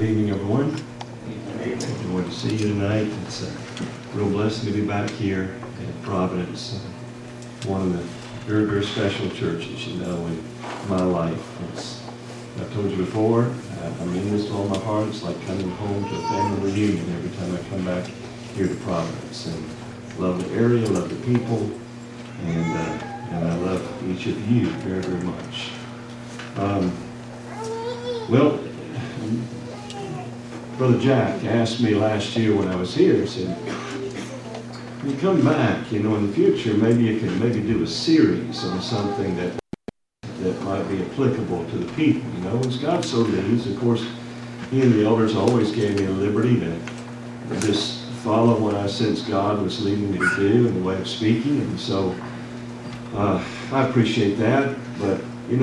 Good evening, everyone. Good to see you tonight. It's a real blessing to be back here in Providence, one of the very, very special churches, in my life. I've told you before, I mean this with all my heart. It's like coming home to a family reunion every time I come back here to Providence. And love the area, love the people, and I love each of you very, very much. Well, Brother Jack asked me last year when I was here, he said, when you come back, in the future, maybe you can do a series on something that might be applicable to the people, as God so leads. Of course, he and the elders always gave me the liberty to just follow what I sensed God was leading me to do in the way of speaking, and so I appreciate that, but,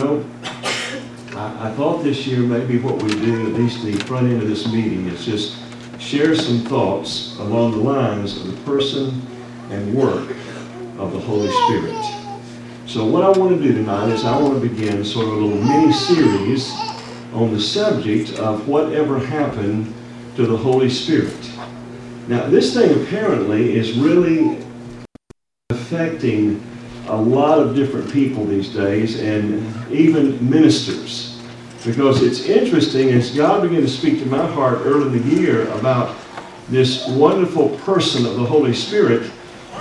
I thought this year maybe what we do, at least the front end of this meeting, is just share some thoughts along the lines of the person and work of the Holy Spirit. So what I want to do tonight is I want to begin sort of a little mini-series on the subject of whatever happened to the Holy Spirit. Now, this thing apparently is really affecting a lot of different people these days, and even ministers. Because it's interesting, as God began to speak to my heart early in the year about this wonderful person of the Holy Spirit.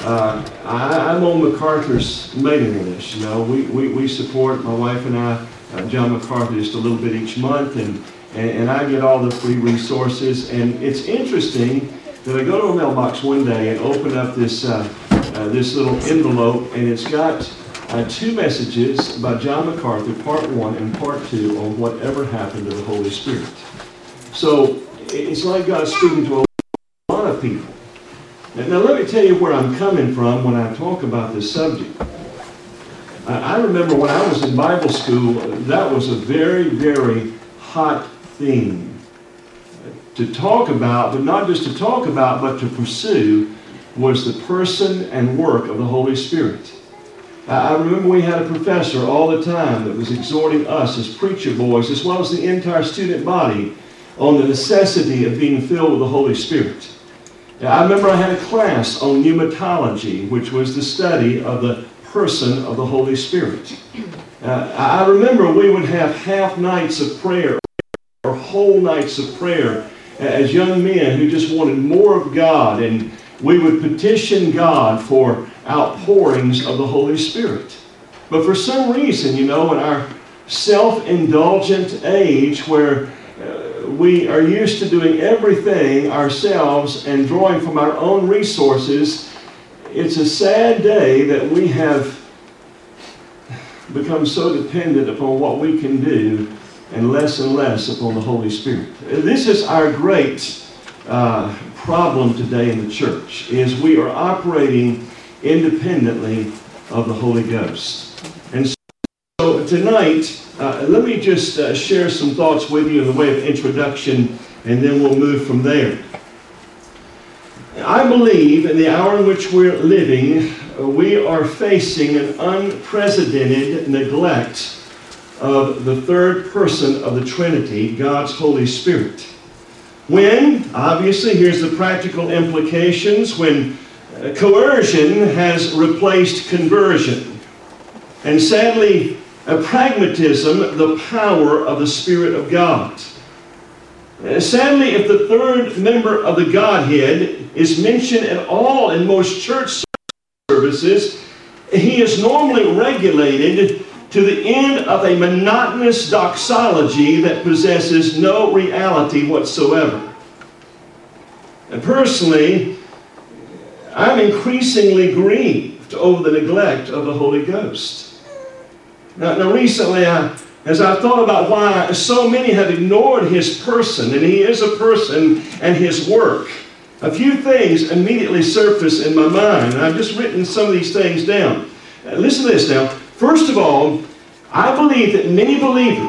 I'm on MacArthur's mailing list. We support, my wife and I, John MacArthur, just a little bit each month, and I get all the free resources. And it's interesting that I go to a mailbox one day and open up this little envelope, and it's got two messages by John MacArthur, part 1 and part 2, on whatever happened to the Holy Spirit. So it's like God's speaking to a lot of people. Now let me tell you where I'm coming from when I talk about this subject. I remember when I was in Bible school, that was a very, very hot theme to talk about, but not just to talk about, but to pursue, was the person and work of the Holy Spirit. I remember we had a professor all the time that was exhorting us as preacher boys, as well as the entire student body, on the necessity of being filled with the Holy Spirit. I remember I had a class on pneumatology, which was the study of the person of the Holy Spirit. I remember we would have half nights of prayer or whole nights of prayer as young men who just wanted more of God, and we would petition God for outpourings of the Holy Spirit. But for some reason, in our self-indulgent age where we are used to doing everything ourselves and drawing from our own resources, it's a sad day that we have become so dependent upon what we can do and less upon the Holy Spirit. This is our great problem today in the church, is we are operating independently of the Holy Ghost. And so tonight, let me just share some thoughts with you in the way of introduction, and then we'll move from there. I believe in the hour in which we're living, we are facing an unprecedented neglect of the third person of the Trinity, God's Holy Spirit. When, obviously, here's the practical implications, when coercion has replaced conversion, and sadly, pragmatism, the power of the Spirit of God. Sadly, if the third member of the Godhead is mentioned at all in most church services, he is normally regulated to the end of a monotonous doxology that possesses no reality whatsoever. And personally, I'm increasingly grieved over the neglect of the Holy Ghost. Now recently, as I've thought about why so many have ignored His person, and He is a person, and His work, a few things immediately surface in my mind. And I've just written some of these things down. Listen to this now. First of all, I believe that many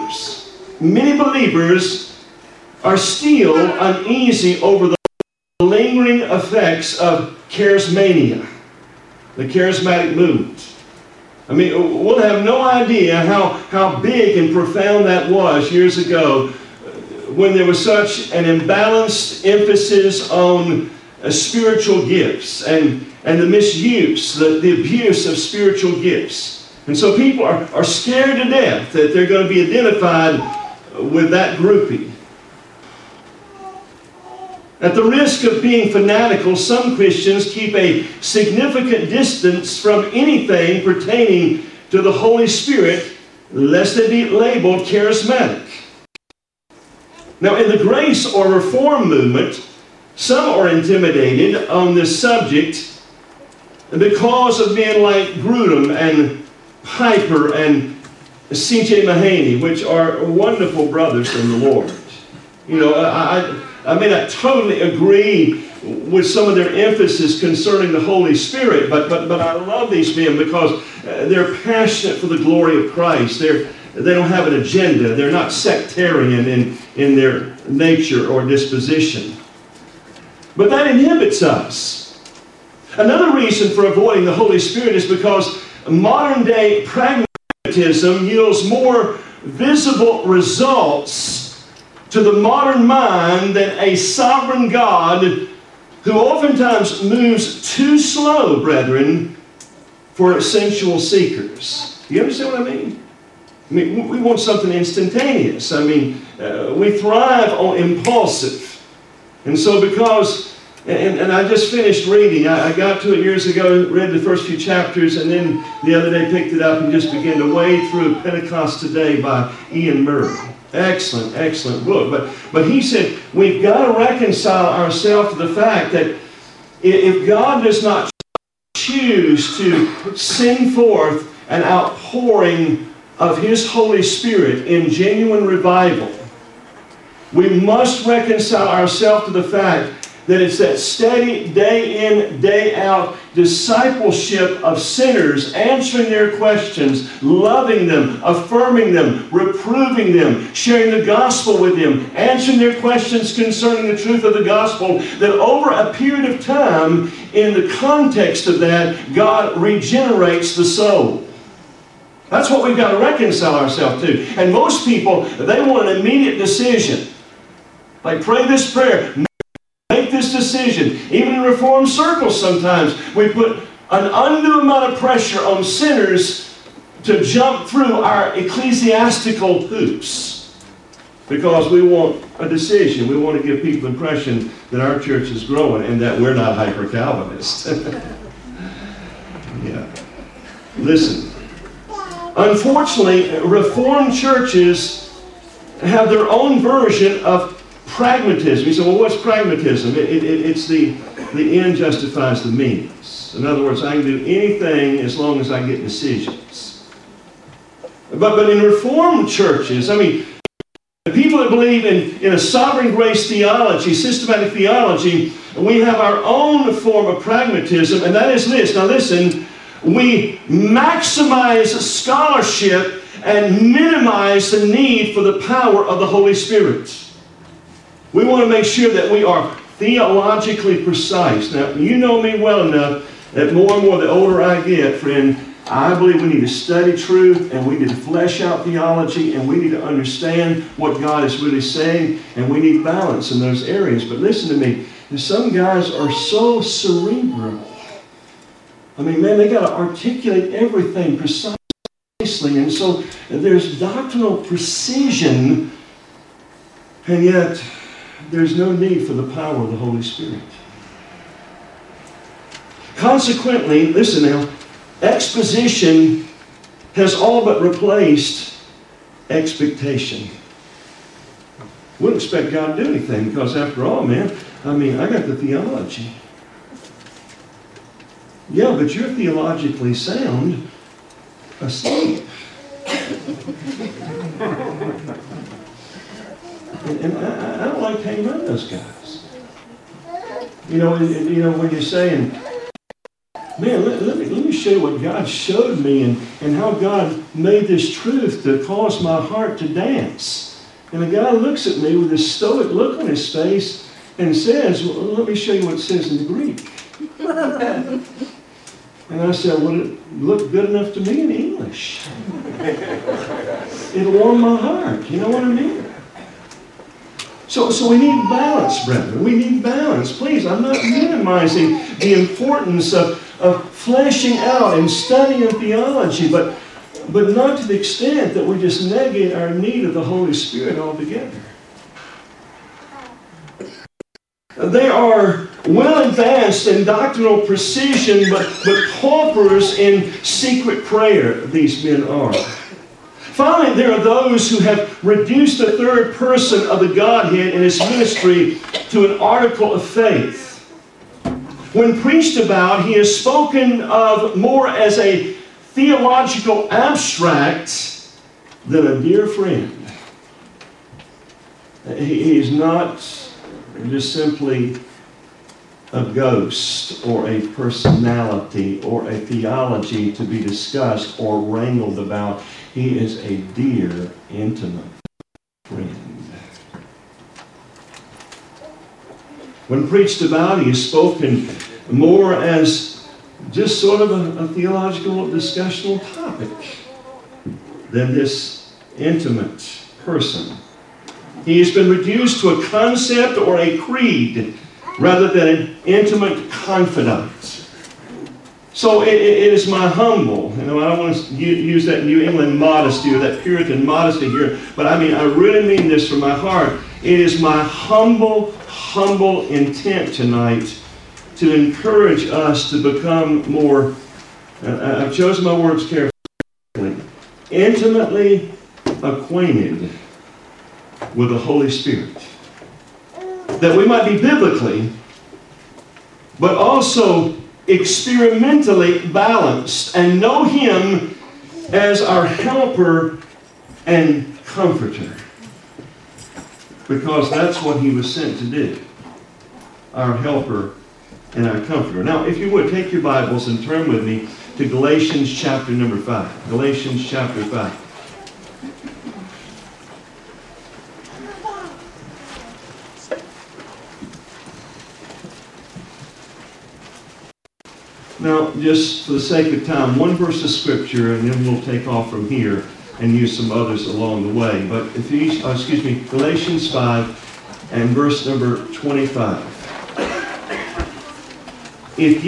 believers are still uneasy over the lingering effects of charismania, the charismatic movement. I mean, we'll have no idea how big and profound that was years ago when there was such an imbalanced emphasis on spiritual gifts and the misuse, the abuse of spiritual gifts. And so people are scared to death that they're going to be identified with that grouping. At the risk of being fanatical, some Christians keep a significant distance from anything pertaining to the Holy Spirit, lest they be labeled charismatic. Now, in the grace or reform movement, some are intimidated on this subject because of men like Grudem and Piper and C.J. Mahaney, which are wonderful brothers in the Lord. You know, I may not totally agree with some of their emphasis concerning the Holy Spirit, but I love these men because they're passionate for the glory of Christ. They don't have an agenda. They're not sectarian in their nature or disposition. But that inhibits us. Another reason for avoiding the Holy Spirit is because modern day pragmatism yields more visible results to the modern mind than a sovereign God who oftentimes moves too slow, brethren, for sensual seekers. You understand what I mean? I mean, we want something instantaneous. I mean, we thrive on impulsive. And so because, and I just finished reading, I got to it years ago, read the first few chapters, and then the other day picked it up and just began to wade through Pentecost Today by Ian Murray. Excellent, excellent book. But he said, we've got to reconcile ourselves to the fact that if God does not choose to send forth an outpouring of His Holy Spirit in genuine revival, we must reconcile ourselves to the fact that it's that steady, day in, day out discipleship of sinners, answering their questions, loving them, affirming them, reproving them, sharing the gospel with them, answering their questions concerning the truth of the gospel, that over a period of time, in the context of that, God regenerates the soul. That's what we've got to reconcile ourselves to. And most people, they want an immediate decision. Like, pray this prayer. Make this decision. Even in Reformed circles sometimes, we put an undue amount of pressure on sinners to jump through our ecclesiastical hoops because we want a decision. We want to give people the impression that our church is growing and that we're not hyper-Calvinist. Yeah. Listen. Unfortunately, Reformed churches have their own version of pragmatism. You say, well, what's pragmatism? It's the end justifies the means. In other words, I can do anything as long as I get decisions. But in Reformed churches, I mean, the people that believe in a sovereign grace theology, systematic theology, we have our own form of pragmatism, and that is this. Now listen, we maximize scholarship and minimize the need for the power of the Holy Spirit. We want to make sure that we are theologically precise. Now, you know me well enough that more and more the older I get, friend, I believe we need to study truth and we need to flesh out theology and we need to understand what God is really saying, and we need balance in those areas. But listen to me, some guys are so cerebral. I mean, man, they got to articulate everything precisely, and so there's doctrinal precision, and yet there's no need for the power of the Holy Spirit. Consequently, listen now, exposition has all but replaced expectation. We don't expect God to do anything because, after all, man, I mean, I got the theology. Yeah, but you're theologically sound asleep. And I don't like hanging around those guys. You know, when you're saying, man, let me show you what God showed me and how God made this truth to cause my heart to dance. And the guy looks at me with this stoic look on his face and says, well, let me show you what it says in the Greek. And I said, well, it looked good enough to me in English. It warmed my heart. You know what I mean? So we need balance, brethren. We need balance. Please, I'm not minimizing the importance of fleshing out and studying theology, but not to the extent that we just negate our need of the Holy Spirit altogether. They are well advanced in doctrinal precision, but paupers in secret prayer, these men are. Finally, there are those who have reduced the third person of the Godhead in His ministry to an article of faith. When preached about, He is spoken of more as a theological abstract than a dear friend. He is not just simply a ghost or a personality or a theology to be discussed or wrangled about. He is a dear, intimate friend. When preached about, He is spoken more as just sort of a theological discussional topic than this intimate person. He has been reduced to a concept or a creed rather than an intimate confidant. So it is my humble, I don't want to use that New England modesty or that Puritan modesty here, but I really mean this from my heart. It is my humble intent tonight to encourage us to become more, I've chosen my words carefully, intimately acquainted with the Holy Spirit. That we might be biblically, but also experimentally balanced and know Him as our helper and comforter. Because that's what He was sent to do. Our helper and our comforter. Now, if you would, take your Bibles and turn with me to Galatians chapter number 5. Galatians chapter 5. Now, just for the sake of time, one verse of Scripture, and then we'll take off from here and use some others along the way. But Galatians 5 and verse number 25. If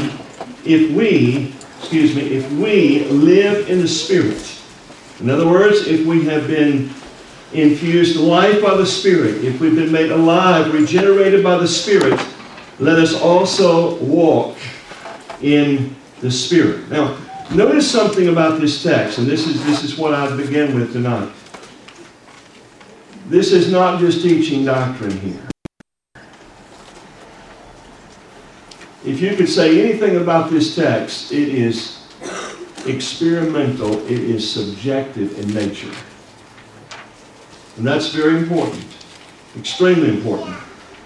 we live in the Spirit, in other words, if we have been infused life by the Spirit, if we've been made alive, regenerated by the Spirit, let us also walk in the Spirit. Now, notice something about this text, and this is what I begin with tonight. This is not just teaching doctrine here. If you could say anything about this text, it is experimental, it is subjective in nature. And that's very important, extremely important.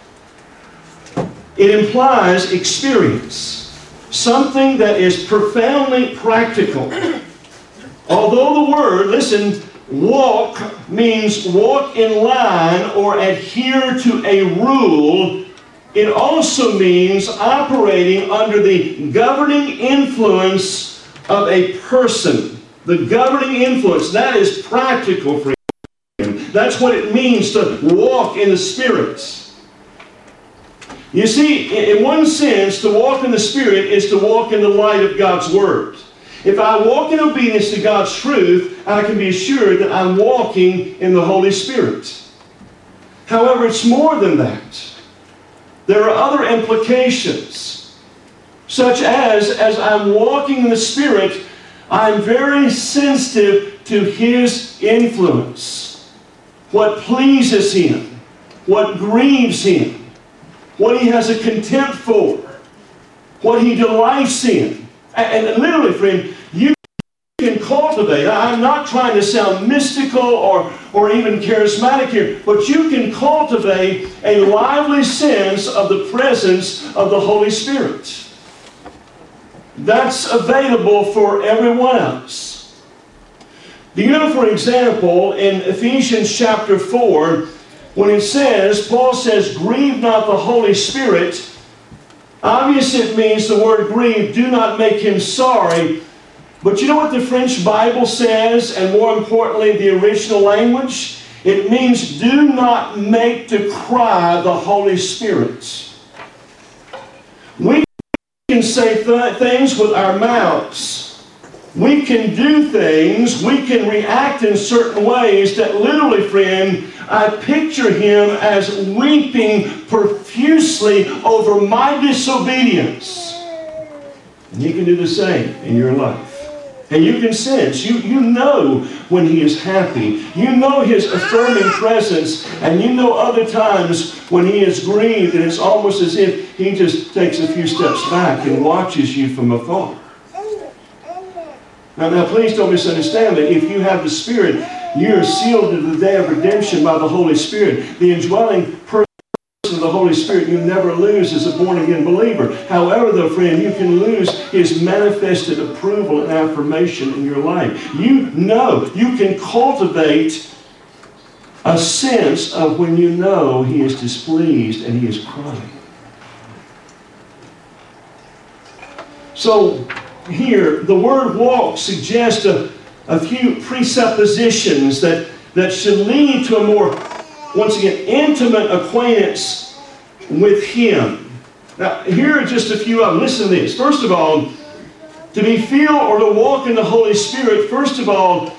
It implies experience. Something that is profoundly practical. Although the word, listen, walk means walk in line or adhere to a rule, it also means operating under the governing influence of a person. The governing influence, that is practical for him. That's what it means to walk in the Spirit. You see, in one sense, to walk in the Spirit is to walk in the light of God's Word. If I walk in obedience to God's truth, I can be assured that I'm walking in the Holy Spirit. However, it's more than that. There are other implications, such as I'm walking in the Spirit, I'm very sensitive to His influence. What pleases Him, what grieves Him, what He has a contempt for, what He delights in. And literally, friend, you can cultivate, I'm not trying to sound mystical or even charismatic here, but you can cultivate a lively sense of the presence of the Holy Spirit. That's available for everyone else. Do you know, for example, in Ephesians chapter 4, when it says, Paul says, grieve not the Holy Spirit, obviously it means the word grieve, do not make Him sorry. But you know what the French Bible says, and more importantly, the original language? It means do not make to cry the Holy Spirit. We can say things with our mouths. We can do things, we can react in certain ways that literally, friend, I picture him as weeping profusely over my disobedience. And you can do the same in your life. And you can sense, you know when he is happy. You know his affirming presence. And you know other times when he is grieved and it's almost as if he just takes a few steps back and watches you from afar. Now, please don't misunderstand that if you have the Spirit, you are sealed to the day of redemption by the Holy Spirit. The indwelling person of the Holy Spirit you never lose as a born-again believer. However, though, friend, you can lose his manifested approval and affirmation in your life. You know, you can cultivate a sense of when you know he is displeased and he is crying. So, here, the word walk suggests a few presuppositions that should lead to a more, once again, intimate acquaintance with him. Now, here are just a few of them. Listen to this. First of all, to be filled or to walk in the Holy Spirit, first of all,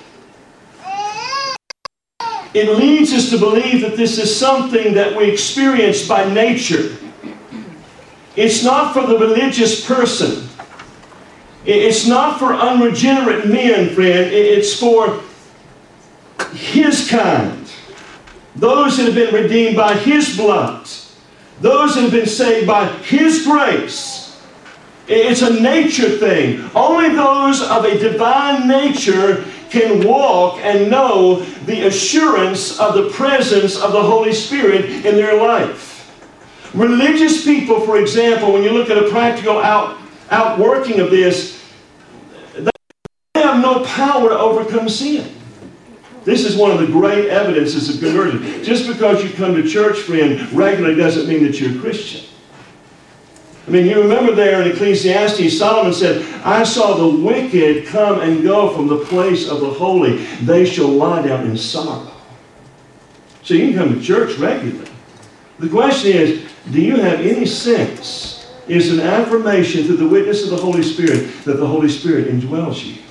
it leads us to believe that this is something that we experience by nature. It's not for the religious person. It's not for unregenerate men, friend. It's for his kind. Those that have been redeemed by his blood. Those that have been saved by his grace. It's a nature thing. Only those of a divine nature can walk and know the assurance of the presence of the Holy Spirit in their life. Religious people, for example, when you look at a practical outworking of this, they have no power to overcome sin. This is one of the great evidences of conversion. Just because you come to church, friend, regularly doesn't mean that you're a Christian. I mean, you remember there in Ecclesiastes, Solomon said, I saw the wicked come and go from the place of the holy. They shall lie down in sorrow. So you can come to church regularly. The question is, do you have any sense? Is an affirmation through the witness of the Holy Spirit that the Holy Spirit indwells you.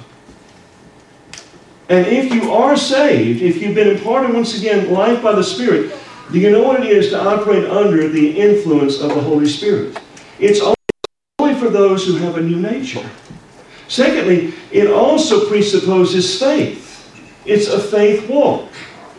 And if you are saved, if you've been imparted once again life by the Spirit, do you know what it is to operate under the influence of the Holy Spirit? It's only for those who have a new nature. Secondly, it also presupposes faith. It's a faith walk.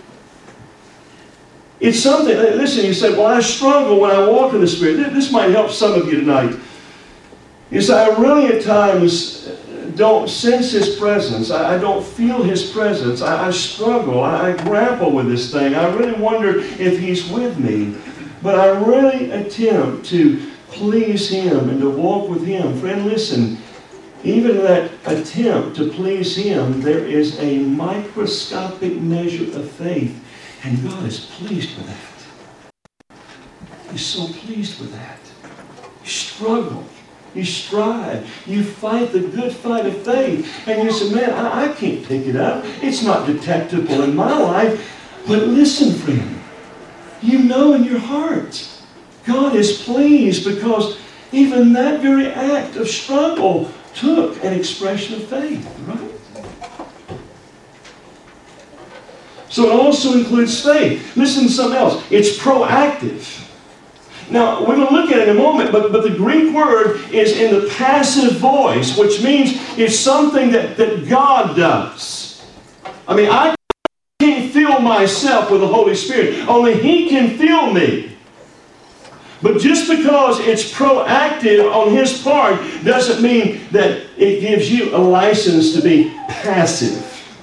It's something, listen, you say, well, I struggle when I walk in the Spirit. This might help some of you tonight. You say, I really at times don't sense his presence. I don't feel his presence. I struggle. I grapple with this thing. I really wonder if he's with me. But I really attempt to please him and to walk with him. Friend, listen, even in that attempt to please him, there is a microscopic measure of faith. And God is pleased with that. He's so pleased with that. You struggle. You strive. You fight the good fight of faith. And you say, man, I can't pick it up. It's not detectable in my life. But listen, friend. You know in your heart, God is pleased because even that very act of struggle took an expression of faith, right? So it also includes faith. Listen to something else. It's proactive. Now, we're going to look at it in a moment, but the Greek word is in the passive voice, which means it's something that God does. I mean, I can't fill myself with the Holy Spirit. Only He can fill me. But just because it's proactive on His part doesn't mean that it gives you a license to be passive.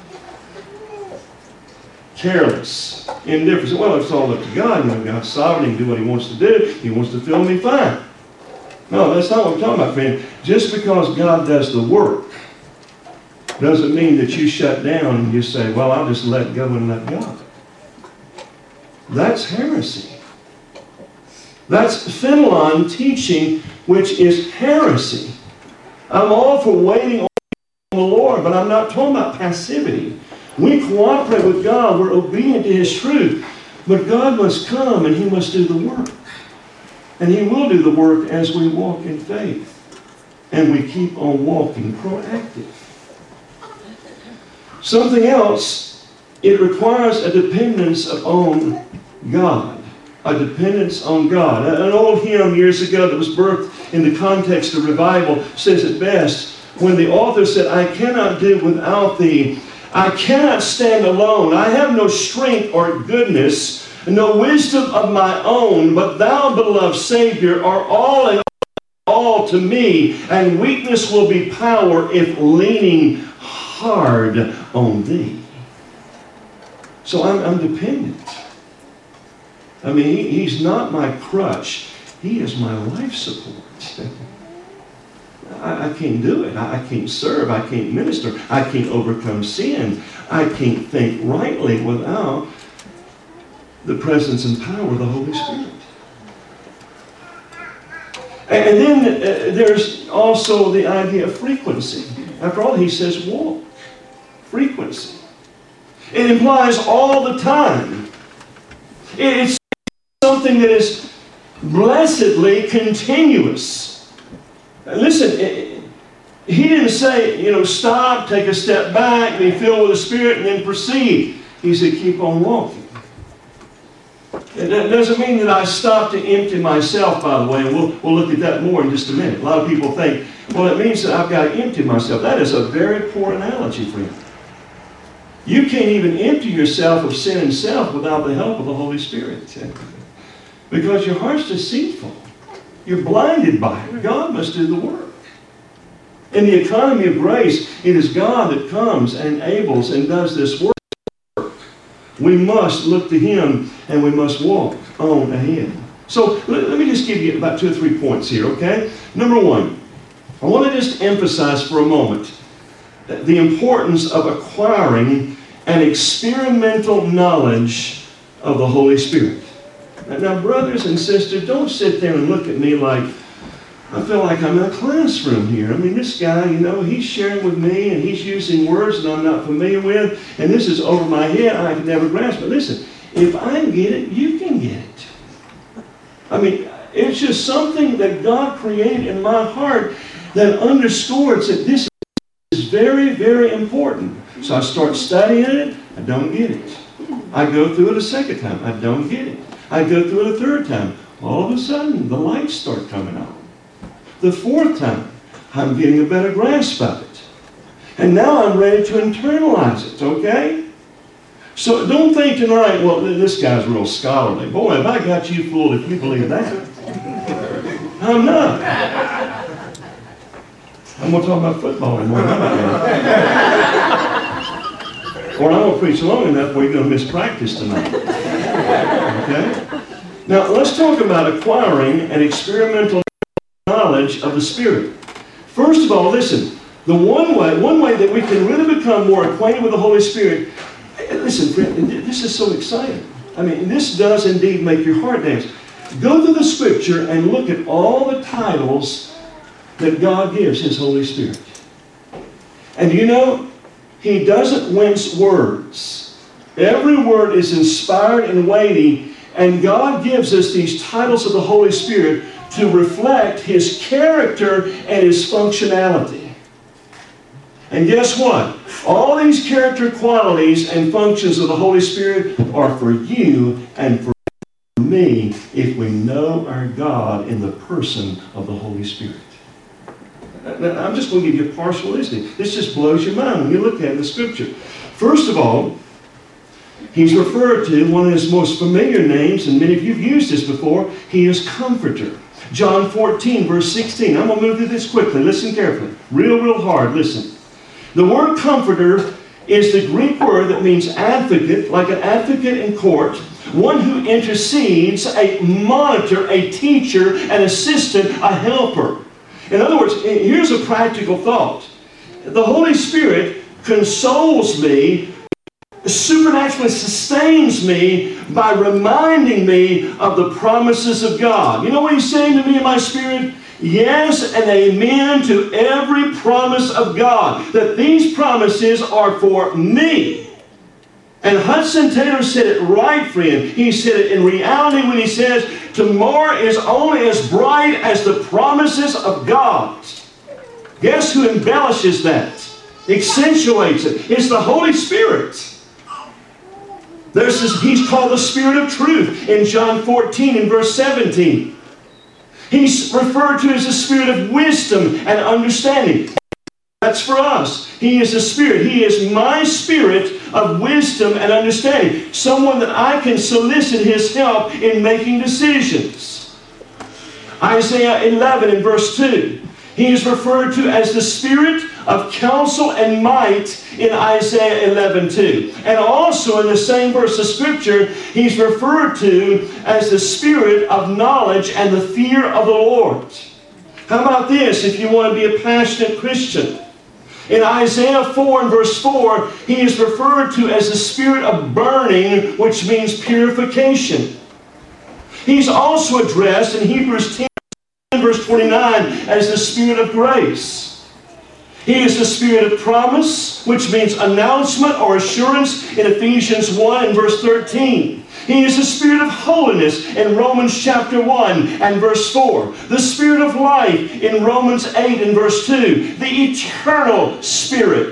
Careless, indifferent. Well, it's all up to God. You know, God's sovereign. He can do what He wants to do. He wants to fill me, fine. No, that's not what I'm talking about, friend. Just because God does the work doesn't mean that you shut down and you say, well, I'll just let go and let God. That's heresy. That's Fenelon teaching, which is heresy. I'm all for waiting on the Lord, but I'm not talking about passivity. We cooperate with God. We're obedient to His truth. But God must come and He must do the work. And He will do the work as we walk in faith. And we keep on walking proactive. Something else, it requires a dependence upon God. A dependence on God. An old hymn years ago that was birthed in the context of revival says it best when the author said, I cannot do without Thee. I cannot stand alone. I have no strength or goodness, no wisdom of my own, but Thou, beloved Savior, are all in all to me, and weakness will be power if leaning hard on Thee. So I'm dependent. I mean, He's not my crutch. He is my life support. I can't do it. I can't serve. I can't minister. I can't overcome sin. I can't think rightly without the presence and power of the Holy Spirit. And then there's also the idea of frequency. After all, He says walk. Frequency. It implies all the time. It's something that is blessedly continuous. Listen, He didn't say, stop, take a step back, be filled with the Spirit, and then proceed. He said, keep on walking. It doesn't mean that I stop to empty myself, by the way, and we'll look at that more in just a minute. A lot of people think, well, it means that I've got to empty myself. That is a very poor analogy, friend. You can't even empty yourself of sin and self without the help of the Holy Spirit. Because your heart's deceitful. You're blinded by it. God must do the work. In the economy of grace, it is God that comes and enables and does this work. We must look to Him and we must walk on ahead. So let me just give you about 2 or 3 points here, okay? Number one, I want to just emphasize for a moment the importance of acquiring an experimental knowledge of the Holy Spirit. Now, brothers and sisters, don't sit there and look at me like, I feel like I'm in a classroom here. I mean, this guy, he's sharing with me and he's using words that I'm not familiar with, and this is over my head. I can never grasp it. Listen, if I can get it, you can get it. I mean, it's just something that God created in my heart that underscores that this is very, very important. So I start studying it, I don't get it. I go through it a second time, I don't get it. I go through it a third time. All of a sudden, the lights start coming on. The fourth time, I'm getting a better grasp of it. And now I'm ready to internalize it, okay? So don't think tonight, well, this guy's real scholarly. Boy, have I got you fooled if you believe that. I'm not. I'm going to talk about football in more than or I'm going to preach long enough where you're going to miss practice tonight. Okay? Now, let's talk about acquiring an experimental knowledge of the Spirit. First of all, listen, the one way that we can really become more acquainted with the Holy Spirit, listen, friend, this is so exciting. I mean, this does indeed make your heart dance. Go to the Scripture and look at all the titles that God gives His Holy Spirit. And He doesn't mince words. Every word is inspired and weighty, and God gives us these titles of the Holy Spirit to reflect His character and His functionality. And guess what? All these character qualities and functions of the Holy Spirit are for you and for me if we know our God in the person of the Holy Spirit. Now, I'm just going to give you a partial listing. This just blows your mind when you look at the Scripture. First of all, He's referred to one of His most familiar names, and many of you have used this before. He is Comforter. John 14, verse 16. I'm going to move through this quickly. Listen carefully. Real hard. Listen. The word Comforter is the Greek word that means advocate, like an advocate in court, one who intercedes, a monitor, a teacher, an assistant, a helper. In other words, here's a practical thought. The Holy Spirit consoles me, supernaturally sustains me by reminding me of the promises of God. You know what He's saying to me in my spirit? Yes and amen to every promise of God. That these promises are for me. And Hudson Taylor said it right, friend. He said it in reality when he says, tomorrow is only as bright as the promises of God. Guess who embellishes that? Accentuates it. It's the Holy Spirit. He's called the Spirit of truth in John 14 and verse 17. He's referred to as the Spirit of wisdom and understanding. That's for us. He is the Spirit. He is my spirit of wisdom and understanding. Someone that I can solicit His help in making decisions. Isaiah 11 and verse 2. He is referred to as the Spirit of counsel and might in Isaiah 11:2. And also in the same verse of Scripture, He's referred to as the Spirit of knowledge and the fear of the Lord. How about this if you want to be a passionate Christian? In Isaiah 4 and verse 4, He is referred to as the Spirit of burning, which means purification. He's also addressed in Hebrews 10 verse 29 as the Spirit of grace. He is the Spirit of promise, which means announcement or assurance in Ephesians 1 and verse 13. He is the Spirit of holiness in Romans chapter 1 and verse 4. The Spirit of life in Romans 8 and verse 2. The eternal Spirit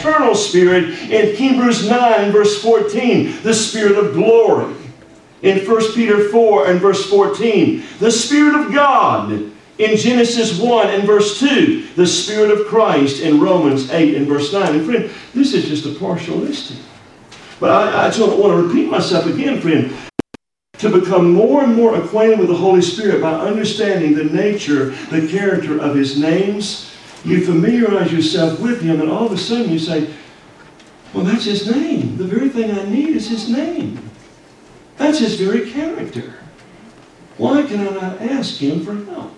in Hebrews 9 and verse 14. The Spirit of glory in 1 Peter 4 and verse 14. The Spirit of God in Genesis 1 and verse 2. The Spirit of Christ in Romans 8 and verse 9. And friend, this is just a partial listing. But I don't want to repeat myself again, friend. To become more and more acquainted with the Holy Spirit by understanding the nature, the character of His names, you familiarize yourself with Him, and all of a sudden you say, well, that's His name. The very thing I need is His name. That's His very character. Why can I not ask Him for help?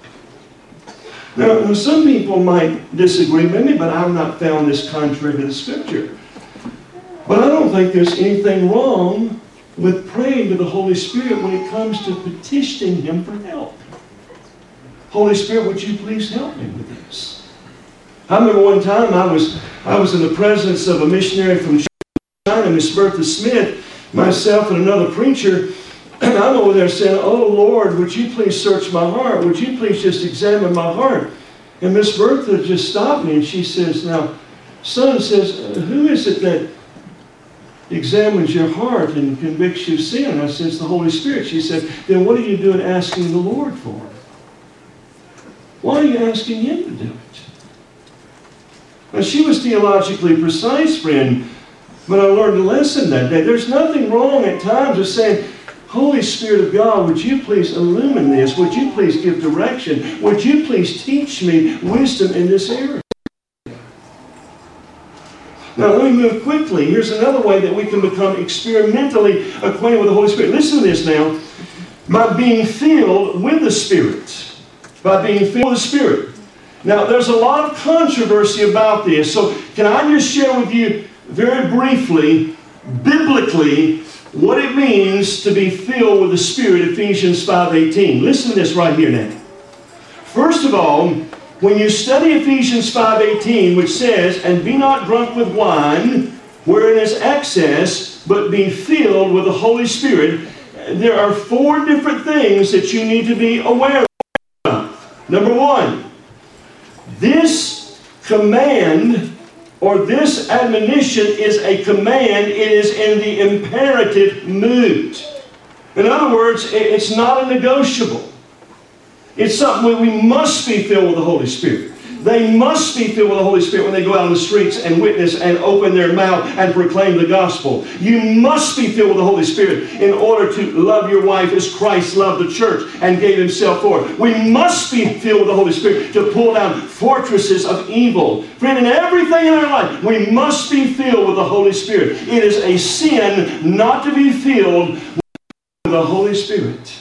Now, some people might disagree with me, but I've not found this contrary to the Scripture. But I don't think there's anything wrong with praying to the Holy Spirit when it comes to petitioning Him for help. Holy Spirit, would you please help me with this? I remember one time I was in the presence of a missionary from China, Miss Bertha Smith, myself and another preacher, and I'm over there saying, oh Lord, would you please search my heart? Would you please just examine my heart? And Miss Bertha just stopped me and she says, now, son, says, who is it that examines your heart and convicts you of sin? I said, it's the Holy Spirit. She said, then what are you doing asking the Lord for? Why are you asking Him to do it? Now, she was theologically precise, friend, but I learned a lesson that day. There's nothing wrong at times with saying, Holy Spirit of God, would you please illumine this? Would you please give direction? Would you please teach me wisdom in this area? Now, let me move quickly. Here's another way that we can become experimentally acquainted with the Holy Spirit. Listen to this now. By being filled with the Spirit. By being filled with the Spirit. Now, there's a lot of controversy about this. So, can I just share with you very briefly, biblically, what it means to be filled with the Spirit, Ephesians 5:18. Listen to this right here now. First of all, when you study Ephesians 5:18, which says, and be not drunk with wine, wherein is excess, but be filled with the Holy Spirit, there are 4 different things that you need to be aware of. Number 1, this command or this admonition is a command. It is in the imperative mood. In other words, it's not a negotiable. It's something we must be filled with the Holy Spirit. They must be filled with the Holy Spirit when they go out on the streets and witness and open their mouth and proclaim the gospel. You must be filled with the Holy Spirit in order to love your wife as Christ loved the church and gave Himself for her. We must be filled with the Holy Spirit to pull down fortresses of evil. Friend, in everything in our life, we must be filled with the Holy Spirit. It is a sin not to be filled with the Holy Spirit.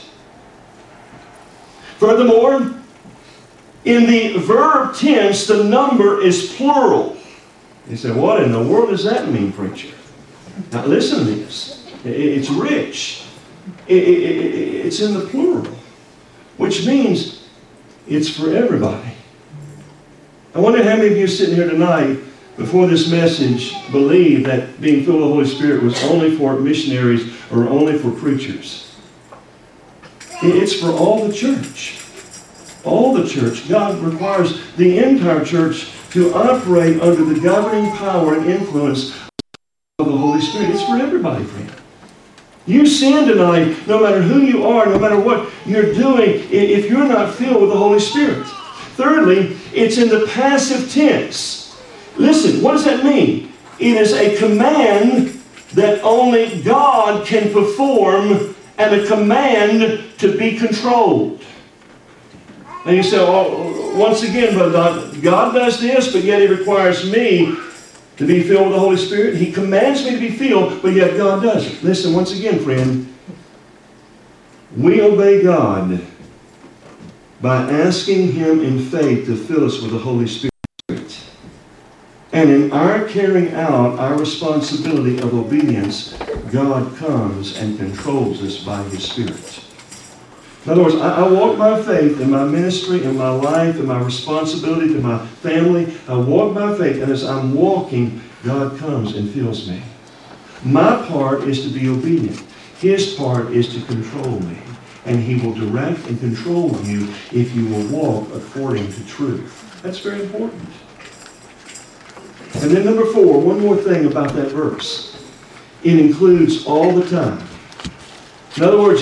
Furthermore, in the verb tense, the number is plural. You say, what in the world does that mean, preacher? Now listen to this. It's rich. It's in the plural, which means it's for everybody. I wonder how many of you sitting here tonight before this message, believed that being filled with the Holy Spirit was only for missionaries or only for preachers. It's for all the church. All the church. God requires the entire church to operate under the governing power and influence of the Holy Spirit. It's for everybody, friend. You sin tonight, no matter who you are, no matter what you're doing, if you're not filled with the Holy Spirit. Thirdly, it's in the passive tense. Listen, what does that mean? It is a command that only God can perform and a command to be controlled. And you say, oh, once again, Brother, God does this, but yet He requires me to be filled with the Holy Spirit. He commands me to be filled, but yet God does it. Listen, once again, friend, we obey God by asking Him in faith to fill us with the Holy Spirit. And in our carrying out our responsibility of obedience, God comes and controls us by His Spirit. In other words, I walk by faith in my ministry, in my life, in my responsibility to my family. I walk by faith, and as I'm walking, God comes and fills me. My part is to be obedient. His part is to control me. And He will direct and control you if you will walk according to truth. That's very important. And then number 4, one more thing about that verse. It includes all the time. In other words,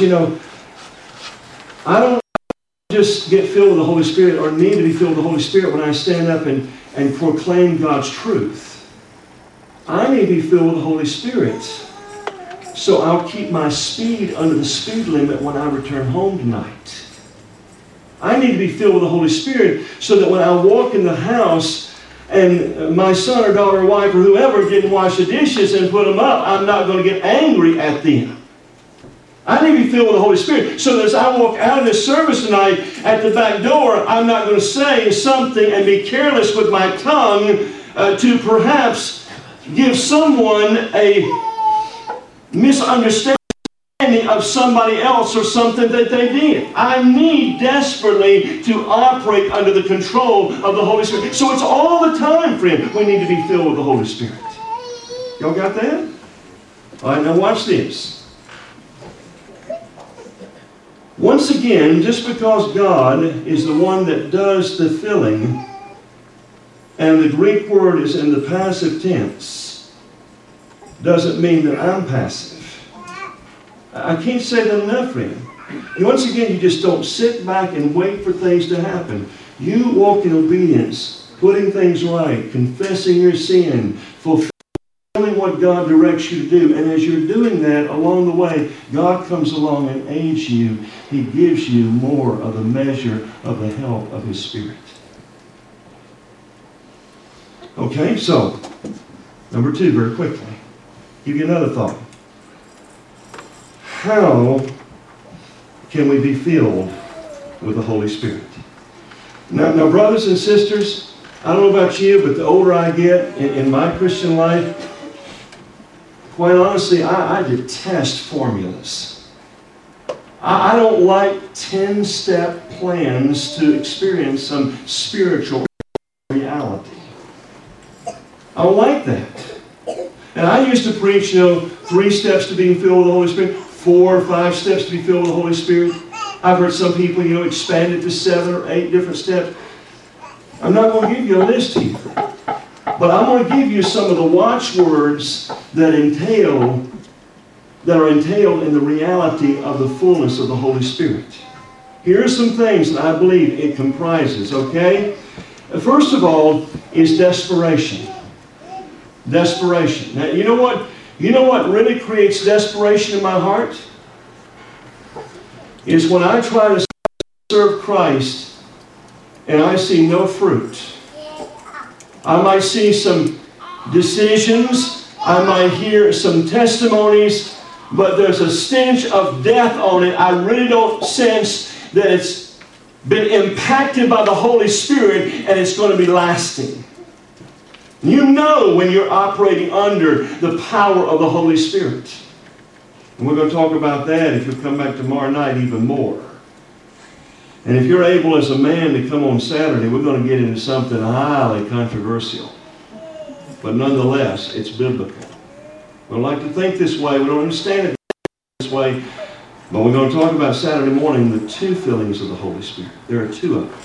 I don't just get filled with the Holy Spirit or need to be filled with the Holy Spirit when I stand up and proclaim God's truth. I need to be filled with the Holy Spirit so I'll keep my speed under the speed limit when I return home tonight. I need to be filled with the Holy Spirit so that when I walk in the house and my son or daughter or wife or whoever didn't wash the dishes and put them up, I'm not going to get angry at them. I need to be filled with the Holy Spirit so that as I walk out of this service tonight at the back door, I'm not going to say something and be careless with my tongue to perhaps give someone a misunderstanding of somebody else or something that they did. I need desperately to operate under the control of the Holy Spirit. So it's all the time, friend, we need to be filled with the Holy Spirit. Y'all got that? All right, now watch this. Once again, just because God is the one that does the filling, and the Greek word is in the passive tense, doesn't mean that I'm passive. I can't say that enough, friend. Once again, you just don't sit back and wait for things to happen. You walk in obedience, putting things right, confessing your sin, fulfilling what God directs you to do. And as you're doing that, along the way, God comes along and aids you. He gives you more of the measure of the help of His Spirit. Okay, so, number 2, very quickly. Give you another thought. How can we be filled with the Holy Spirit? Now, brothers and sisters, I don't know about you, but the older I get in my Christian life, quite honestly, I detest formulas. I don't like 10-step plans to experience some spiritual reality. I don't like that. And I used to preach, 3 steps to being filled with the Holy Spirit, 4 or 5 steps to be filled with the Holy Spirit. I've heard some people, expand it to 7 or 8 different steps. I'm not going to give you a list here. But I'm going to give you some of the watchwords that are entailed in the reality of the fullness of the Holy Spirit. Here are some things that I believe it comprises, okay? First of all is desperation. Desperation. Now, you know what really creates desperation in my heart? Is when I try to serve Christ and I see no fruit. I might see some decisions, I might hear some testimonies, but there's a stench of death on it. I really don't sense that it's been impacted by the Holy Spirit and it's going to be lasting. You know when you're operating under the power of the Holy Spirit. And we're going to talk about that if you'll come back tomorrow night even more. And if you're able as a man to come on Saturday, we're going to get into something highly controversial. but nonetheless, it's biblical. We don't like to think this way. We don't understand it this way. But we're going to talk about Saturday morning the two fillings of the Holy Spirit. There are two of them.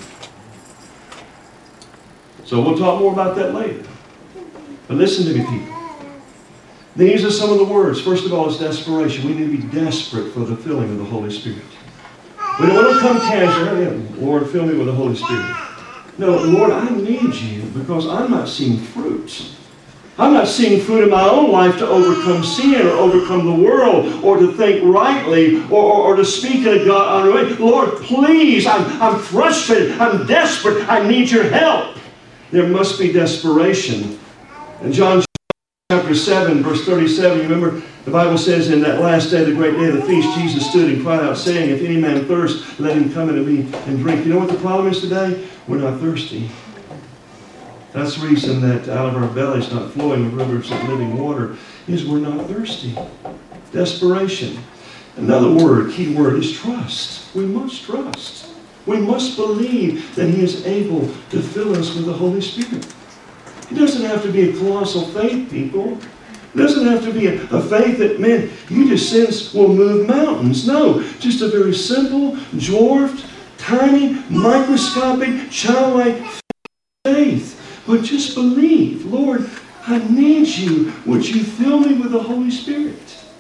So we'll talk more about that later. But listen to me, people. These are some of the words. First of all, it's desperation. We need to be desperate for the filling of the Holy Spirit. We don't want to come casual. Lord, fill me with the Holy Spirit. No, Lord, I need you because I'm not seeing fruit. I'm not seeing fruit in my own life to overcome sin or overcome the world or to think rightly or to speak in a God-honoring way. Lord, please, I'm frustrated. I'm desperate. I need your help. There must be desperation. In John chapter 7, verse 37, you remember the Bible says, in that last day, the great day of the feast, Jesus stood and cried out, saying, if any man thirst, let him come unto me and drink. You know what the problem is today? We're not thirsty. That's the reason that out of our bellies not flowing the rivers of living water is we're not thirsty. Desperation. Another word, key word, is trust. We must trust. We must believe that He is able to fill us with the Holy Spirit. It doesn't have to be a colossal faith, people. It doesn't have to be a faith that, man, you just sense will move mountains. No, just a very simple, dwarfed, tiny, microscopic, childlike faith. But just believe, Lord, I need you. Would you fill me with the Holy Spirit?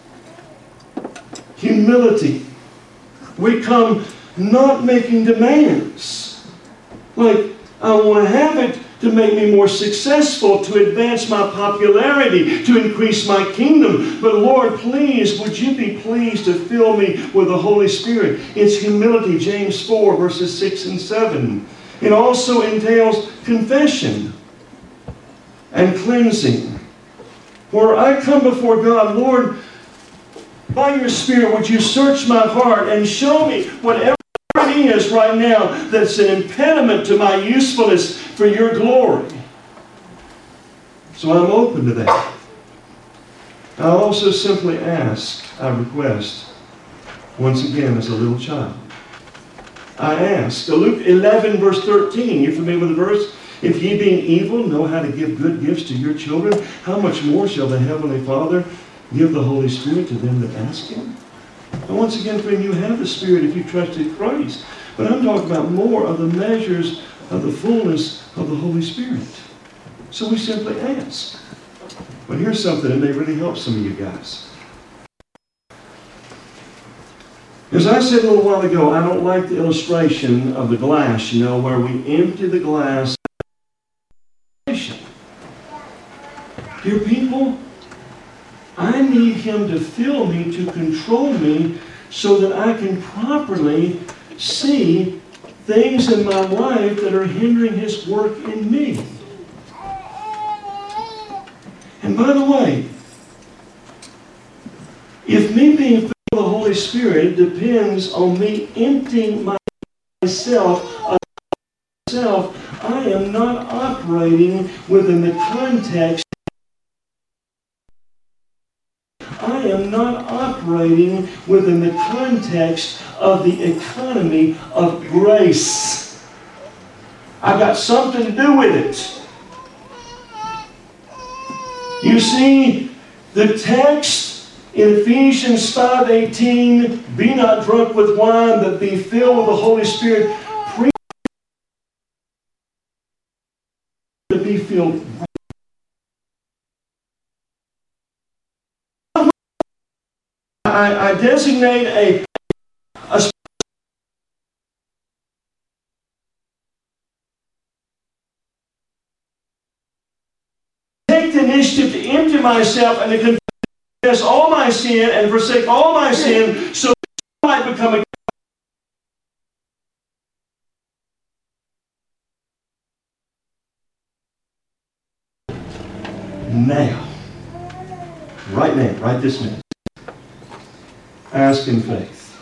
Humility. We come not making demands. Like, I want to have it to make me more successful, to advance my popularity, to increase my kingdom. But Lord, please, would you be pleased to fill me with the Holy Spirit? It's humility, James 4, verses 6 and 7. It also entails confession and cleansing. Where I come before God, Lord, by your Spirit, would you search my heart and show me whatever it is right now that's an impediment to my usefulness for your glory. So I'm open to that. I also simply ask, I request, once again as a little child. I ask. Luke 11, verse 13, you're familiar with the verse? If ye being evil know how to give good gifts to your children, how much more shall the Heavenly Father give the Holy Spirit to them that ask Him? And once again, friend, you have the Spirit if you trusted Christ. But I'm talking about more of the measures of the fullness of the Holy Spirit. So we simply ask. But here's something that may really help some of you guys. As I said a little while ago, I don't like the illustration of the glass, where we empty the glass. Dear people, I need Him to fill me, to control me, so that I can properly see things in my life that are hindering His work in me. And by the way, if me being filled with the Holy Spirit depends on me emptying myself of myself, I am not operating within the context. I am not operating within the context of the economy of grace. I've got something to do with it. You see, the text in Ephesians 5:18, be not drunk with wine, but be filled with the Holy Spirit. To be filled. I designate a take the initiative to empty myself and to confess all my sin and forsake all my sin so I might become a now. Right now, right this minute. Ask in faith.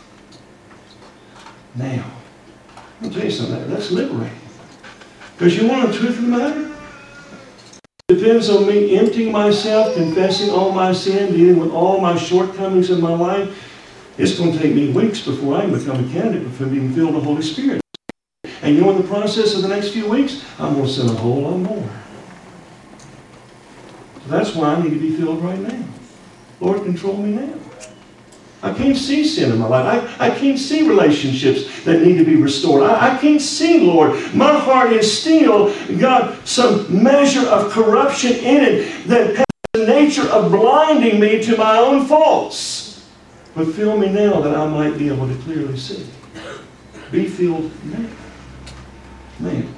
Now. I'll tell you something. That's liberating. Because you want the truth of the matter? It depends on me emptying myself, confessing all my sin, dealing with all my shortcomings in my life. It's going to take me weeks before I can become a candidate for being filled with the Holy Spirit. And in the process of the next few weeks, I'm going to sin a whole lot more. That's why I need to be filled right now. Lord, control me now. I can't see sin in my life. I can't see relationships that need to be restored. I can't see, Lord, my heart is still got some measure of corruption in it that has the nature of blinding me to my own faults. But fill me now that I might be able to clearly see. Be filled now. Man.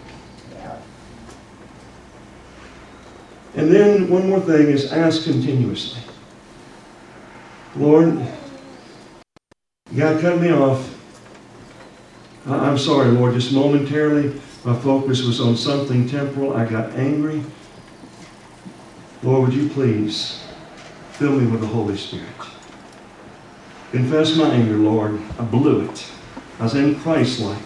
And then one more thing is ask continuously. Lord, God cut me off. I'm sorry, Lord, just momentarily my focus was on something temporal. I got angry. Lord, would you please fill me with the Holy Spirit? Confess my anger, Lord. I blew it. I was Christ-like.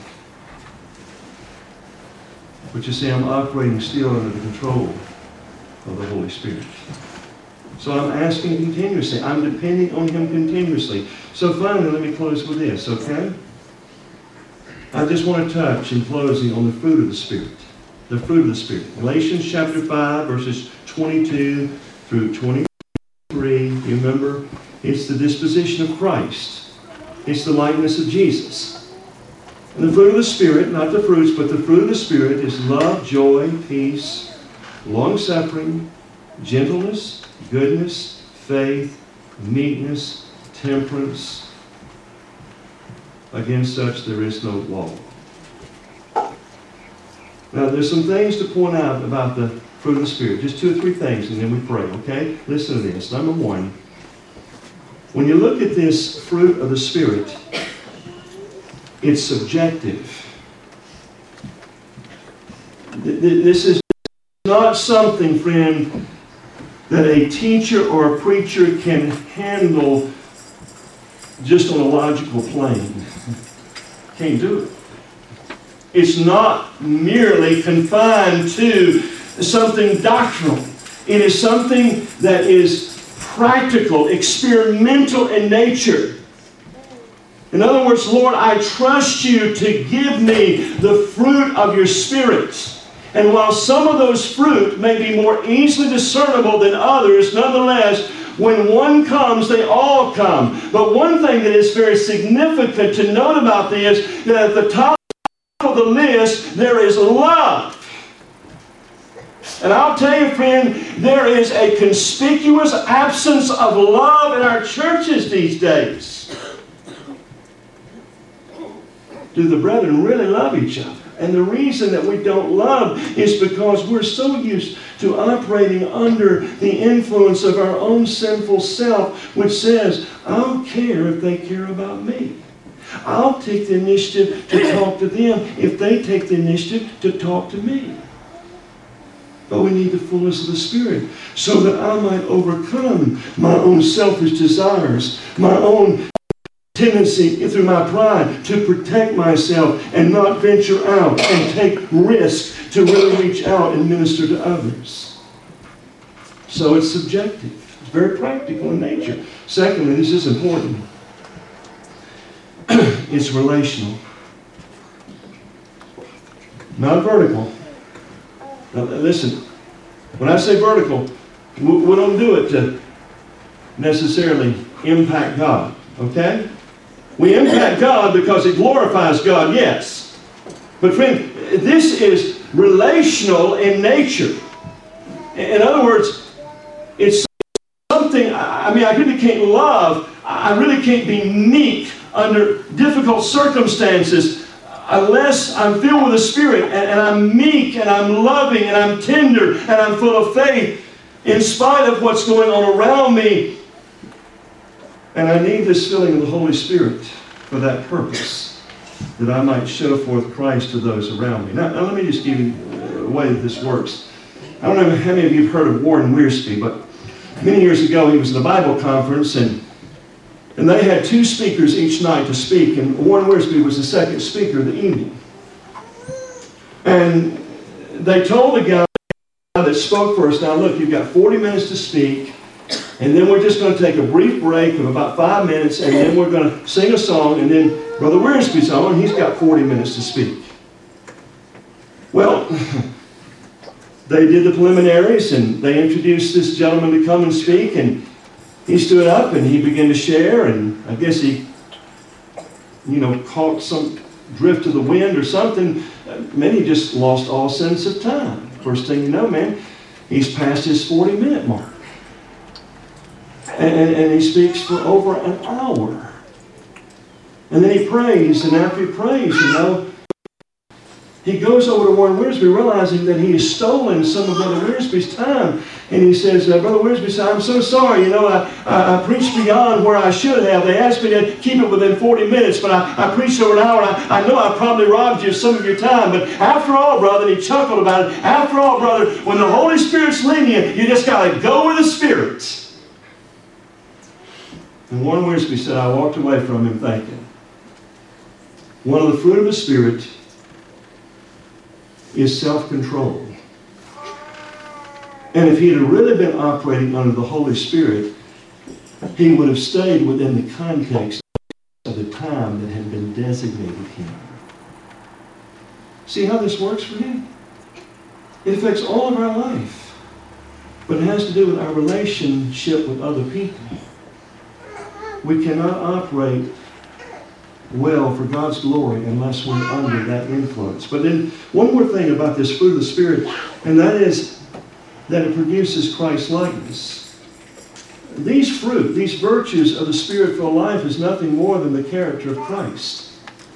But you see, I'm operating still under the control of the Holy Spirit. So I'm asking continuously. I'm depending on Him continuously. So finally, let me close with this, okay? I just want to touch in closing on the fruit of the Spirit. The fruit of the Spirit. Galatians chapter 5, verses 22 through 23. You remember? It's the disposition of Christ. It's the likeness of Jesus. And the fruit of the Spirit, not the fruits, but the fruit of the Spirit is love, joy, peace, long-suffering, gentleness, goodness, faith, meekness, temperance. Against such there is no law. Now there's some things to point out about the fruit of the Spirit. Just 2 or 3 things and then we pray, okay? Listen to this. Number 1, when you look at this fruit of the Spirit, it's subjective. This is not something, friend, that a teacher or a preacher can handle just on a logical plane. Can't do it. It's not merely confined to something doctrinal. It is something that is practical, experimental in nature. In other words, Lord, I trust you to give me the fruit of your Spirit. And while some of those fruit may be more easily discernible than others, nonetheless, when one comes, they all come. But one thing that is very significant to note about this, that at the top of the list, there is love. And I'll tell you, friend, there is a conspicuous absence of love in our churches these days. Do the brethren really love each other? And the reason that we don't love is because we're so used to operating under the influence of our own sinful self, which says, I don't care if they care about me. I'll take the initiative to talk to them if they take the initiative to talk to me. But we need the fullness of the Spirit so that I might overcome my own selfish desires, my own tendency through my pride to protect myself and not venture out and take risk to really reach out and minister to others. So it's subjective. It's very practical in nature. Secondly, this is important. It's relational. Not vertical. Now listen, when I say vertical, we don't do it to necessarily impact God. Okay? We impact God because it glorifies God, yes. But friend, this is relational in nature. In other words, it's something, I really can't love, I really can't be meek under difficult circumstances unless I'm filled with the Spirit and I'm meek and I'm loving and I'm tender and I'm full of faith in spite of what's going on around me. And I need this filling of the Holy Spirit for that purpose, that I might show forth Christ to those around me. Now let me just give you a way that this works. I don't know how many of you have heard of Warren Wiersbe, but many years ago he was at a Bible conference and they had 2 speakers each night to speak, and Warren Wiersbe was the second speaker of the evening. And they told the guy that spoke first, now look, you've got 40 minutes to speak, and then we're just going to take a brief break of about 5 minutes, and then we're going to sing a song, and then Brother Wiersbe's on, and he's got 40 minutes to speak. Well, they did the preliminaries, and they introduced this gentleman to come and speak, and he stood up and he began to share, and I guess he, caught some drift of the wind or something. Man, he just lost all sense of time. First thing you know, man, he's past his 40-minute mark. And he speaks for over an hour. And then he prays, and after he prays, he goes over to Warren Wiersbe, realizing that he has stolen some of Brother Wiersbe's time. And he says, Brother Wiersbe said, I'm so sorry. I preached beyond where I should have. They asked me to keep it within 40 minutes, but I preached over an hour. I know I probably robbed you of some of your time. But after all, brother, and he chuckled about it, after all, brother, when the Holy Spirit's leading you, you just got to go with the Spirit. And Warren Wiersbe said, I walked away from him thinking, one of the fruit of the Spirit is self-control. And if he had really been operating under the Holy Spirit, he would have stayed within the context of the time that had been designated him. See how this works for you? It affects all of our life. But it has to do with our relationship with other people. We cannot operate well for God's glory unless we're under that influence. But then one more thing about this fruit of the Spirit, and that is that it produces Christ's likeness. These fruit, these virtues of the Spirit-filled life is nothing more than the character of Christ.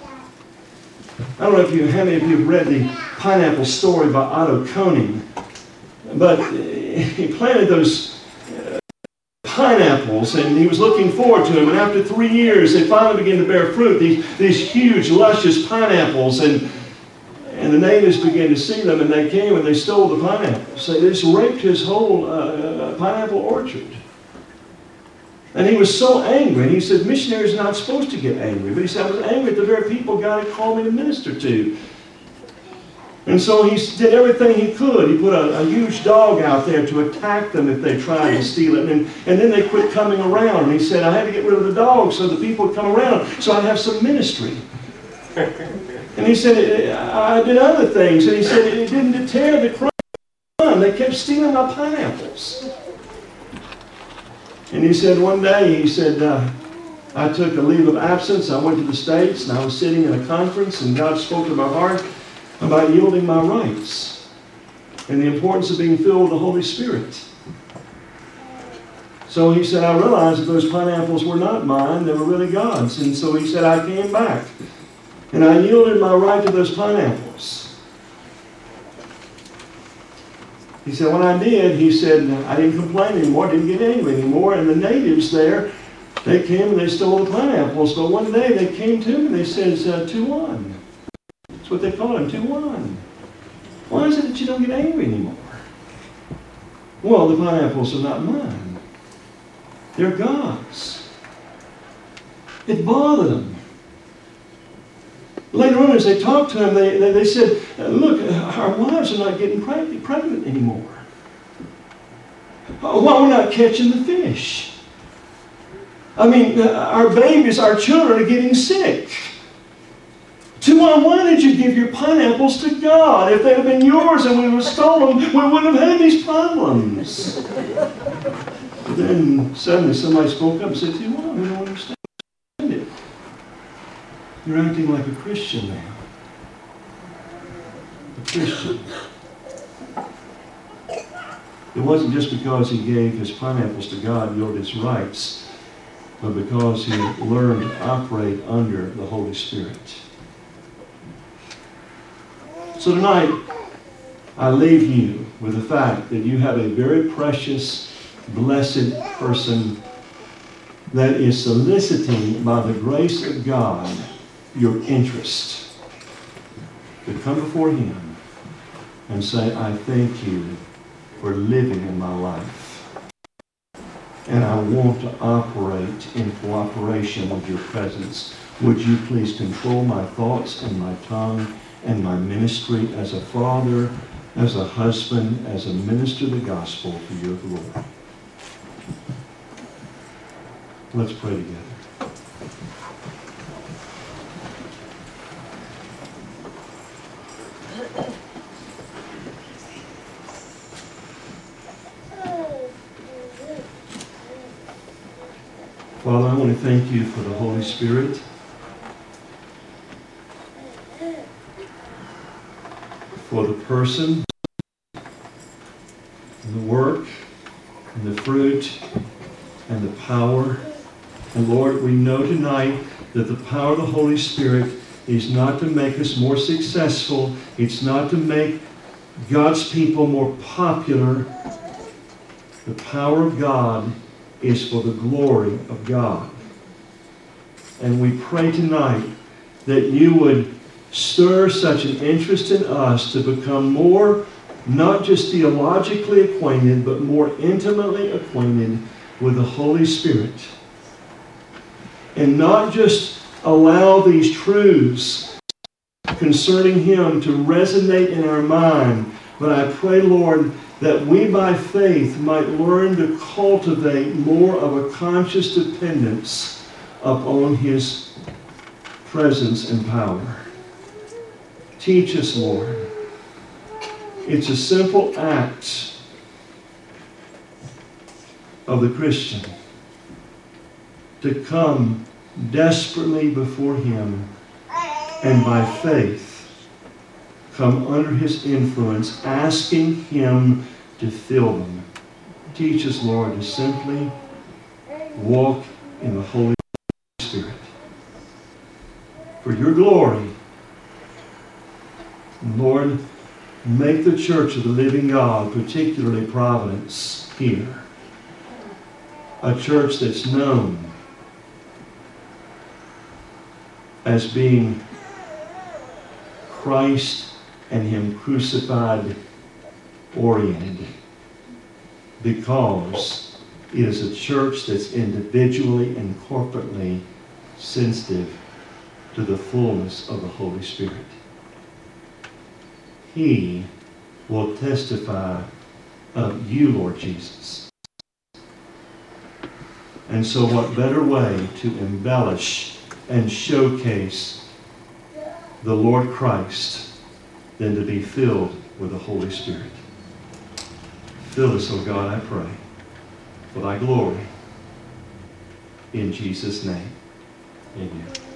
I don't know how many of you have read the pineapple story by Otto Koning, but he planted those pineapples, and he was looking forward to them. And after 3 years, they finally began to bear fruit, these huge, luscious pineapples. And the natives began to see them, and they came and they stole the pineapples. They just raped his whole pineapple orchard. And he was so angry. And he said, missionaries are not supposed to get angry. But he said, I was angry at the very people God had called me to minister to. And so he did everything he could. He put a huge dog out there to attack them if they tried to steal it. And then they quit coming around. And he said, I had to get rid of the dog so the people would come around so I'd have some ministry. And he said, I did other things. And he said, it didn't deter the crime. They kept stealing my pineapples. And he said, one day, he said, I took a leave of absence. I went to the States, and I was sitting in a conference, and God spoke to my heart about yielding my rights and the importance of being filled with the Holy Spirit. So he said, I realized that those pineapples were not mine, they were really God's. And so he said, I came back and I yielded my right to those pineapples. He said, when I did, he said, I didn't complain anymore, didn't get angry anymore. And the natives there, they came and they stole the pineapples. But one day they came to him and they said, 2-1. That's what they call him, 2-1. Why is it that you don't get angry anymore? Well, the pineapples are not mine. They're God's. It bothered them. Later on, as they talked to him, they said, look, our wives are not getting pregnant anymore. Why we're not catching the fish? I mean, our babies, our children are getting sick. 2-1, why did you give your pineapples to God? If they had been yours and we would have stolen them, we wouldn't have had these problems. But then suddenly somebody spoke up and said, 2-1, we don't understand it. You're acting like a Christian now. A Christian. It wasn't just because he gave his pineapples to God, yielded his rights, but because he learned to operate under the Holy Spirit. So tonight, I leave you with the fact that you have a very precious, blessed person that is soliciting by the grace of God your interest to come before him and say, I thank you for living in my life. And I want to operate in cooperation with your presence. Would you please control my thoughts and my tongue and my ministry as a father, as a husband, as a minister of the gospel for your glory. Let's pray together. Father, I want to thank you for the Holy Spirit. For the person, and the work, and the fruit, and the power. And Lord, we know tonight that the power of the Holy Spirit is not to make us more successful. It's not to make God's people more popular. The power of God is for the glory of God. And we pray tonight that you would stir such an interest in us to become more, not just theologically acquainted, but more intimately acquainted with the Holy Spirit. And not just allow these truths concerning Him to resonate in our mind, but I pray, Lord, that we by faith might learn to cultivate more of a conscious dependence upon His presence and power. Teach us, Lord. It's a simple act of the Christian to come desperately before Him and by faith come under His influence, asking Him to fill them. Teach us, Lord, to simply walk in the Holy Spirit. For your glory, Lord, make the church of the living God, particularly Providence here, a church that's known as being Christ and Him crucified oriented, because it is a church that's individually and corporately sensitive to the fullness of the Holy Spirit. He will testify of you, Lord Jesus. And so what better way to embellish and showcase the Lord Christ than to be filled with the Holy Spirit? Fill us, O God, I pray, for thy glory. In Jesus' name, amen.